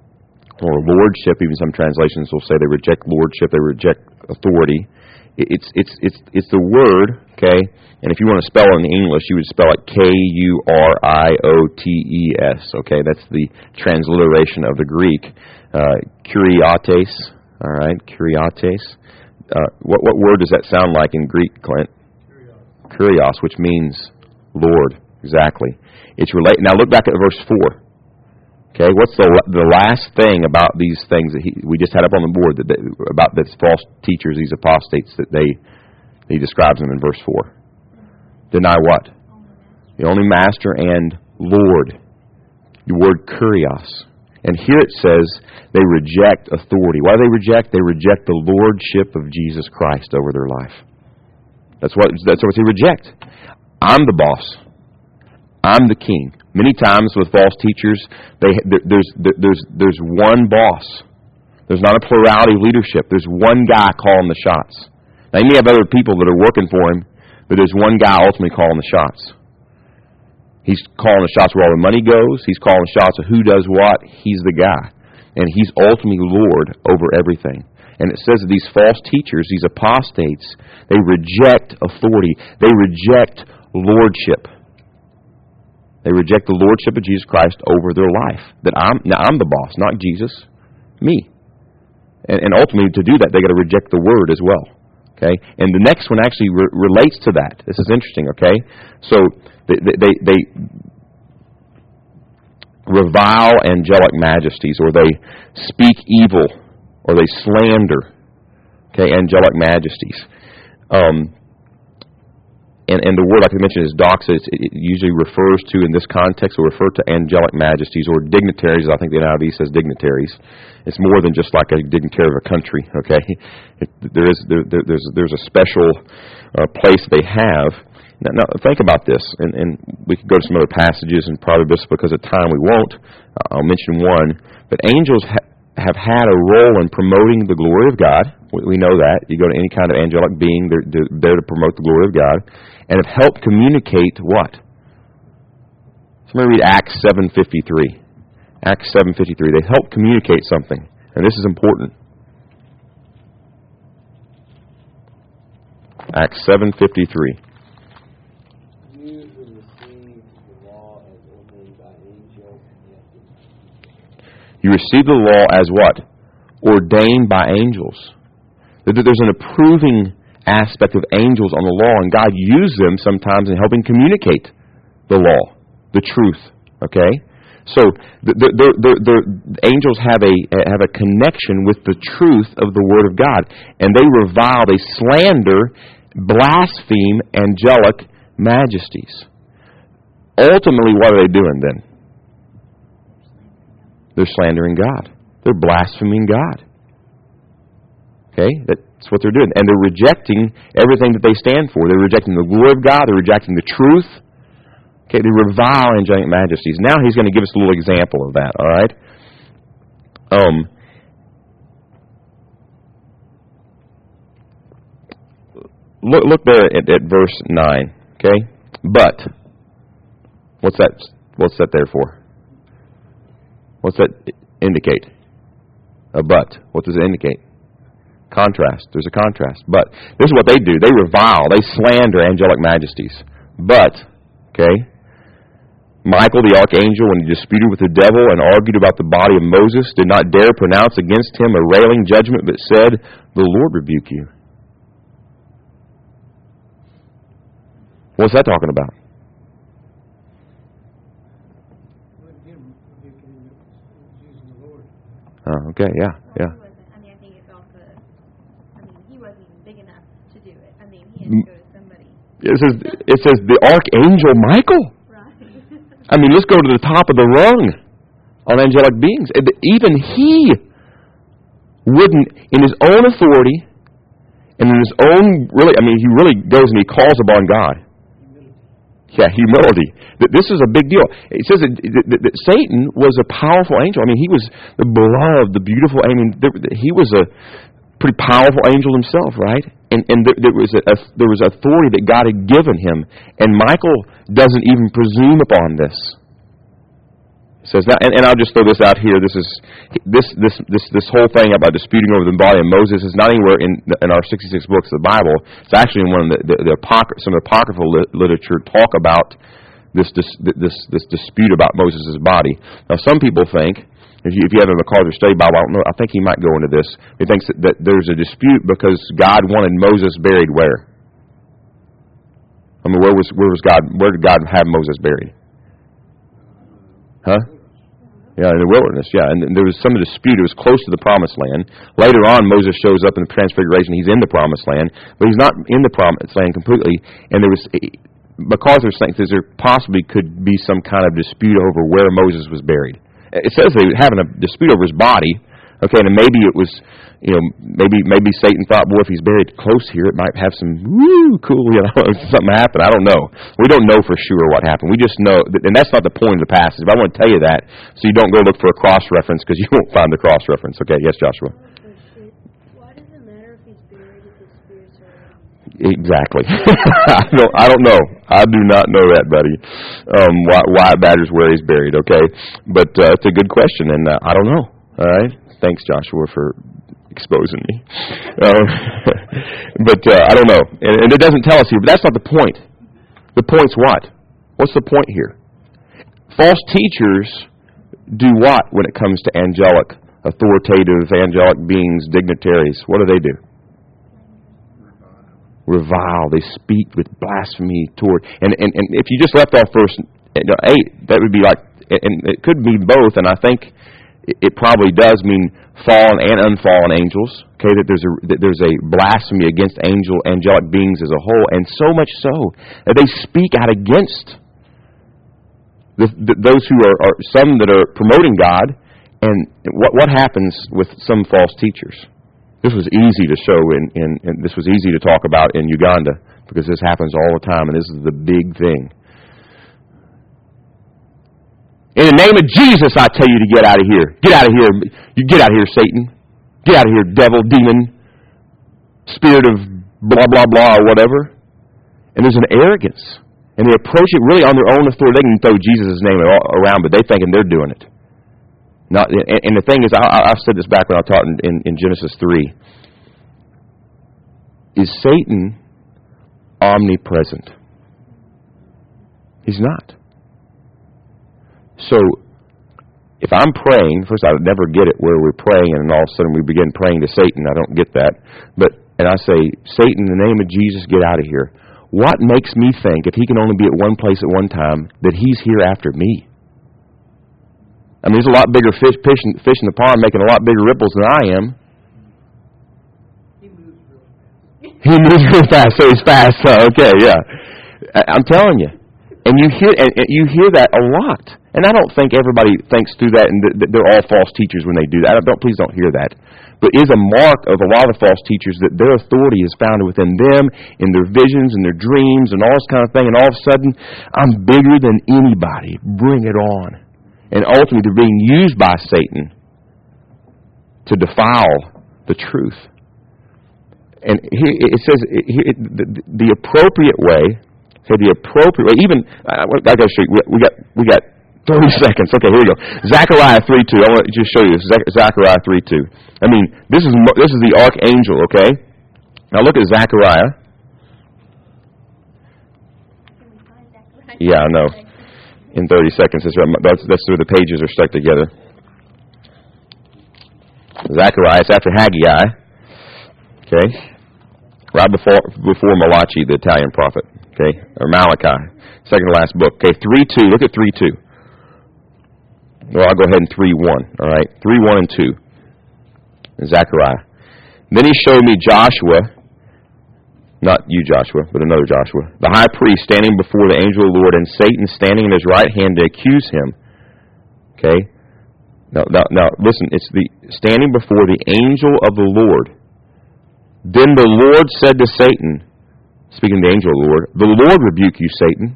or lordship. Even some translations will say they reject lordship. They reject authority. It's it's it's it's the word, okay? And if you want to spell it in English, you would spell it K U R I O T E S, okay? That's the transliteration of the Greek. Uh, kuriates, all right? Kuriates. Uh, what what word does that sound like in Greek, Clint? Kurios. Kurios, which means Lord. Exactly. It's relate. Now look back at verse four. Okay, what's the the last thing about these things that he, we just had up on the board that they, about these false teachers, these apostates that they he describes them in verse four? Deny what? The only master and Lord. The word kurios. And here it says they reject authority. Why do they reject? They reject the lordship of Jesus Christ over their life. That's what that's what they reject. I'm the boss. I'm the king. Many times with false teachers, they, there's, there's, there's one boss. There's not a plurality of leadership. There's one guy calling the shots. Now, he may have other people that are working for him, but there's one guy ultimately calling the shots. He's calling the shots where all the money goes. He's calling the shots of who does what. He's the guy. And he's ultimately Lord over everything. And it says that these false teachers, these apostates, they reject authority. They reject lordship. They reject the lordship of Jesus Christ over their life. That I'm now I'm the boss, not Jesus, me. And, and ultimately, to do that, they got to reject the word as well. Okay, and the next one actually re- relates to that. This is interesting. Okay, so they they, they revile angelic majesties, or they speak evil, or they slander. Okay, angelic majesties. Um, And, and the word, like I mentioned, is doxa. It usually refers to, in this context, will refer to angelic majesties or dignitaries. I think the N I V says dignitaries. It's more than just like a dignitary of a country. Okay, it, there is there, there's there's a special uh, place they have. Now, now think about this, and, and we could go to some other passages, and probably just because of time we won't. Uh, I'll mention one. But angels ha- have had a role in promoting the glory of God. We, we know that. You go to any kind of angelic being, they're, they're there to promote the glory of God. And have helped communicate what? Somebody read Acts seven fifty-three. Acts seven fifty-three. They help communicate something. And this is important. Acts seven fifty-three. You who received the law as ordained by angels. You received the law as what? Ordained by angels. There's an approving aspect of angels on the law, and God used them sometimes in helping communicate the law, the truth. Okay, so the, the, the, the, the angels have a have a connection with the truth of the Word of God, and they revile, they slander, blaspheme angelic majesties. Ultimately, what are they doing then? They're slandering God. They're blaspheming God. Okay, that's what they're doing. And they're rejecting everything that they stand for. They're rejecting the glory of God. They're rejecting the truth. Okay, they revile angelic majesties. Now he's going to give us a little example of that, all right? Um, look, look there at, at verse nine, okay? But, what's that, what's that there for? What's that indicate? A but. What does it indicate? Contrast. There's a contrast. But, this is what they do. They revile. They slander angelic majesties. But, okay, Michael the archangel, when he disputed with the devil and argued about the body of Moses, did not dare pronounce against him a railing judgment, but said, "The Lord rebuke you." What's that talking about? Oh, okay, yeah, yeah. He wasn't, I mean, I think it's also, I mean, he wasn't even big enough to do it. I mean, he had to go to somebody. It says, it says the archangel Michael. Right. I mean, let's go to the top of the rung on angelic beings. Even he wouldn't, in his own authority, and in his own, really, I mean, he really goes and he calls upon God. Yeah, humility. This is a big deal. It says that, that, that Satan was a powerful angel. I mean, he was the beloved, the beautiful. I mean, there, he was a pretty powerful angel himself, right? And and there, there was a, a there was authority that God had given him, and Michael doesn't even presume upon this. It says that, and, and I'll just throw this out here. This is this this this this whole thing about disputing over the body of Moses is not anywhere in in our sixty-six books of the Bible. It's actually in one of the the, the apocry- some of the apocryphal li- literature talk about this this this this dispute about Moses' body. Now, some people think, if you if you have a MacArthur Study Bible, I don't know. I think he might go into this. He thinks that, that there's a dispute because God wanted Moses buried where? I mean, where was where was God? Where did God have Moses buried? Huh? Yeah, in the wilderness, yeah. And there was some dispute. It was close to the Promised Land. Later on, Moses shows up in the Transfiguration. He's in the Promised Land, but he's not in the Promised Land completely. And there was, MacArthur thinks that there possibly could be some kind of dispute over where Moses was buried. It says they were having a dispute over his body. Okay, and maybe it was, you know, maybe maybe Satan thought, boy, if he's buried close here, it might have some woo cool, you know, something happen. I don't know. We don't know for sure what happened. We just know, and that's not the point of the passage. But I want to tell you that so you don't go look for a cross reference because you won't find the cross reference. Okay, yes, Joshua. Why does it matter if he's buried if his spirit's already? Exactly. I don't. I don't know. I do not know that, buddy. Um, why, why it matters where he's buried? Okay, but uh, it's a good question, and uh, I don't know. All right. Thanks, Joshua, for exposing me. Uh, but uh, I don't know. And, and it doesn't tell us here, but that's not the point. The point's what? What's the point here? False teachers do what when it comes to angelic, authoritative, angelic beings, dignitaries? What do they do? Revile. They speak with blasphemy toward... And, and, and if you just left off verse eight, that would be like... And it could mean both, and I think... It probably does mean fallen and unfallen angels. Okay, that there's a that there's a blasphemy against angel angelic beings as a whole, and so much so that they speak out against the, the, those who are, are some that are promoting God. And what what happens with some false teachers? This was easy to show, in, in, in this was easy to talk about in Uganda because this happens all the time, and this is the big thing. In the name of Jesus, I tell you to get out of here. Get out of here. You get out of here, Satan. Get out of here, devil, demon, spirit of blah, blah, blah, or whatever. And there's an arrogance. And they approach it really on their own authority. They can throw Jesus' name around, but they're thinking they're doing it. Not, and the thing is, I, I've said this back when I taught in, in, in Genesis three. Is Satan omnipresent? He's not. So, if I'm praying, first I would never get it where we're praying and all of a sudden we begin praying to Satan. I don't get that. But, and I say, Satan, in the name of Jesus, get out of here. What makes me think, if he can only be at one place at one time, that he's here after me? I mean, there's a lot bigger fish, fish, in, fish in the pond making a lot bigger ripples than I am. He moves really fast. He moves really fast, so he's fast. So, okay, yeah. I, I'm telling you. And you hear and, and you hear that a lot. And I don't think everybody thinks through that and that they're all false teachers when they do that. I don't, please don't hear that. But it is a mark of a lot of false teachers that their authority is found within them, in their visions and their dreams and all this kind of thing. And all of a sudden, I'm bigger than anybody. Bring it on. And ultimately, they're being used by Satan to defile the truth. and he, it says he, the, the appropriate way. Say the appropriate way. Even I, I got to show you. We, we got we got thirty seconds. Okay, here we go. Zechariah three two. I want to just show you this. Zechariah three two. I mean, this is this is the archangel. Okay. Now look at Zechariah. Yeah, I know. In thirty seconds, that's, that's, that's where the pages are stuck together. Zechariah, it's after Haggai. Okay. Right before before Malachi, the Italian prophet. Okay. Or Malachi. Second to last book. Okay, three two. Look at three two. Well, I'll go ahead and three one. All right. three one and two. Zechariah. Then he showed me Joshua. Not you, Joshua, but another Joshua. The high priest standing before the angel of the Lord, and Satan standing in his right hand to accuse him. Okay? Now, now, now listen, it's the standing before the angel of the Lord. Then the Lord said to Satan, speaking to the angel of the Lord, the Lord rebuke you, Satan.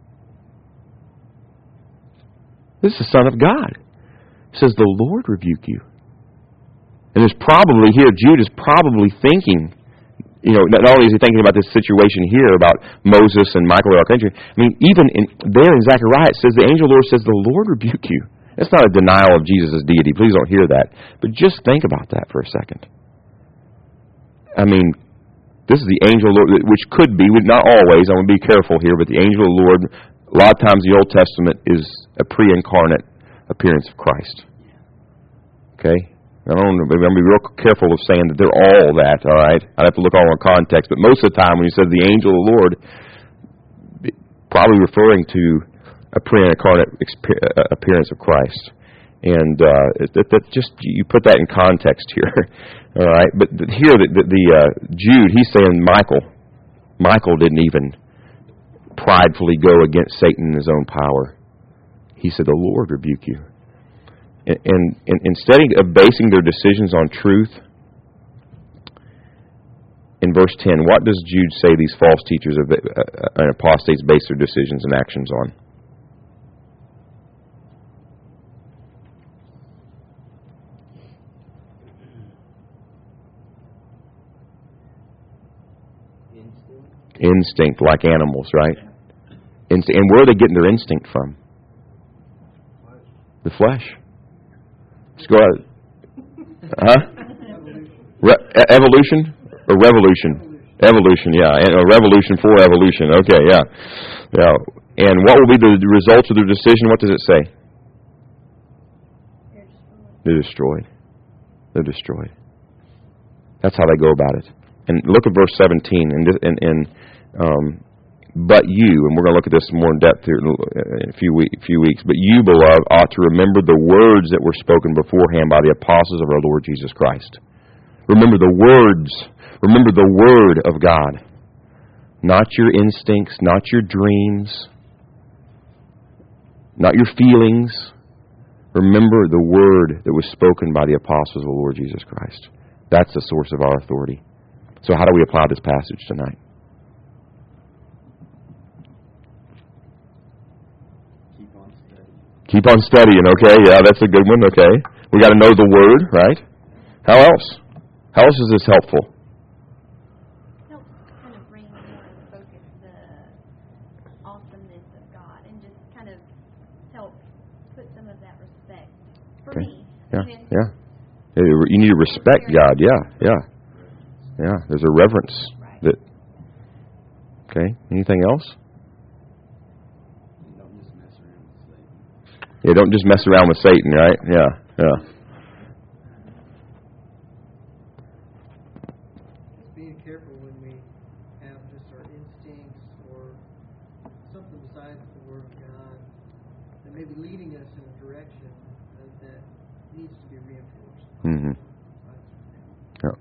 This is the Son of God. It says, the Lord rebuke you. And there's probably here, Jude is probably thinking, you know, not only is he thinking about this situation here about Moses and Michael the archangel, I mean, even in, there in Zechariah, it says the angel of the Lord says, the Lord rebuke you. That's not a denial of Jesus' deity. Please don't hear that. But just think about that for a second. I mean, this is the angel of the Lord, which could be, not always, I want to be careful here, but the angel of the Lord, a lot of times the Old Testament is a pre-incarnate appearance of Christ. Okay? I don't know, I'm going to be real careful of saying that they're all that, all right? I'd have to look all in context. But most of the time when he says the angel of the Lord, probably referring to a pre-incarnate appearance of Christ. And uh, that, that just, you put that in context here, all right? But here, the, the, the uh, Jude, he's saying Michael. Michael didn't even pridefully go against Satan in his own power. He said, the Lord rebuke you. And, and, and instead of basing their decisions on truth, in verse ten, what does Jude say these false teachers of, uh, and apostates base their decisions and actions on? Instinct. Instinct, like animals, right? Inst- and where are they getting their instinct from? The flesh. Let's go out. Huh? Re- evolution or revolution? Evolution, yeah. A revolution for evolution. Okay, yeah. Yeah. And what will be the results of their decision? What does it say? They're destroyed. They're destroyed. That's how they go about it. And look at verse seventeen. And, and, and um, but you, and we're going to look at this more in depth here in a few, week, few weeks, but you, beloved, ought to remember the words that were spoken beforehand by the apostles of our Lord Jesus Christ. Remember the words. Remember the Word of God. Not your instincts, not your dreams, not your feelings. Remember the Word that was spoken by the apostles of the Lord Jesus Christ. That's the source of our authority. So how do we apply this passage tonight? Keep on studying, okay? Yeah, that's a good one, okay? We got to know the Word, right? How else? How else is this helpful? Helps kind of bring more into focus the awesomeness of God and just kind of help put some of that respect for Okay. me. Yeah, Even yeah. You need to respect God, yeah, yeah. Yeah, there's a reverence Right. that... Okay, anything else? Yeah, don't just mess around with Satan, right? Yeah, yeah. Just being careful when we have just our instincts or something besides the Word of God that may be leading us in a direction that, that needs to be reinforced. Mm-hmm. Yeah.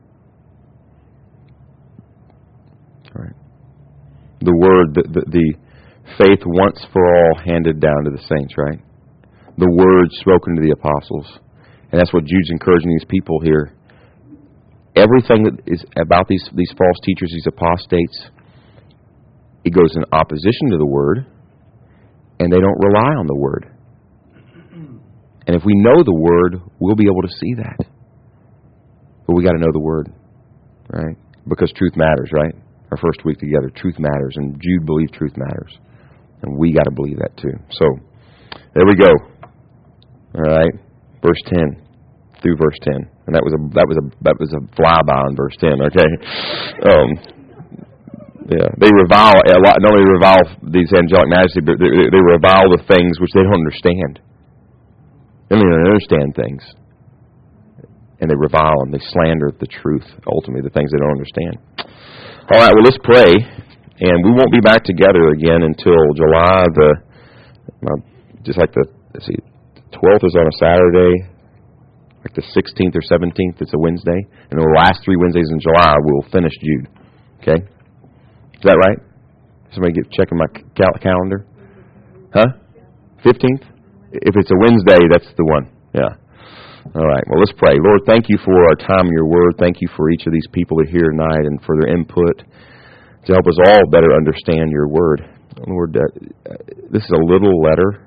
All right. The Word, the, the, the faith once for all handed down to the saints, right? The word spoken to the apostles. And that's what Jude's encouraging these people here. Everything that is about these, these false teachers, these apostates, it goes in opposition to the Word, and they don't rely on the Word. And if we know the Word, we'll be able to see that. But we got to know the Word, right? because truth matters, right? Our first week together, truth matters, and Jude believed truth matters. And we got to believe that too. So, there we go. All right, verse ten through verse ten, and that was a that was a that was a flyby on verse ten. Okay, um, yeah, they revile a lot. Not only revile these angelic majesty, but they, they revile the things which they don't understand. They don't even understand things, and they revile them. They slander the truth. Ultimately, the things they don't understand. All right, well, let's pray, and we won't be back together again until July the uh, just like the let's see. twelfth is on a Saturday, like the sixteenth or seventeenth, it's a Wednesday. And the last three Wednesdays in July, we'll finish Jude. Okay? Is that right? Somebody get checking my cal- calendar? Huh? fifteenth? If it's a Wednesday, that's the one. Yeah. All right. Well, let's pray. Lord, thank you for our time in your word. Thank you for each of these people that are here tonight and for their input to help us all better understand your word. Lord, uh, this is a little letter.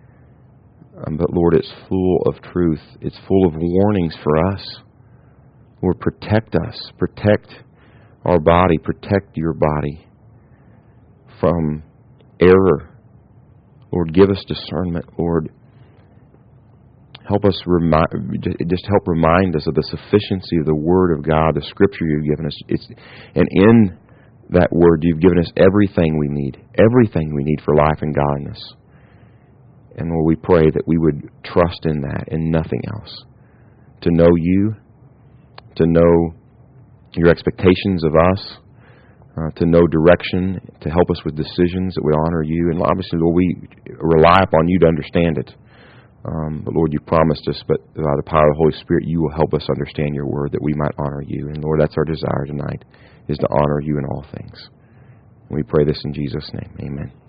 Um, but Lord, it's full of truth. It's full of warnings for us. Lord, protect us. Protect our body. Protect your body from error. Lord, give us discernment. Lord, help us remind, just help remind us of the sufficiency of the Word of God, the Scripture you've given us. It's, and in that Word, you've given us everything we need. Everything we need for life and godliness. And Lord, we pray that we would trust in that and nothing else. To know you, to know your expectations of us, uh, to know direction, to help us with decisions that would honor you. And obviously, Lord, we rely upon you to understand it. Um, but Lord, you promised us, but by the power of the Holy Spirit, you will help us understand your word that we might honor you. And Lord, that's our desire tonight, is to honor you in all things. And we pray this in Jesus' name. Amen.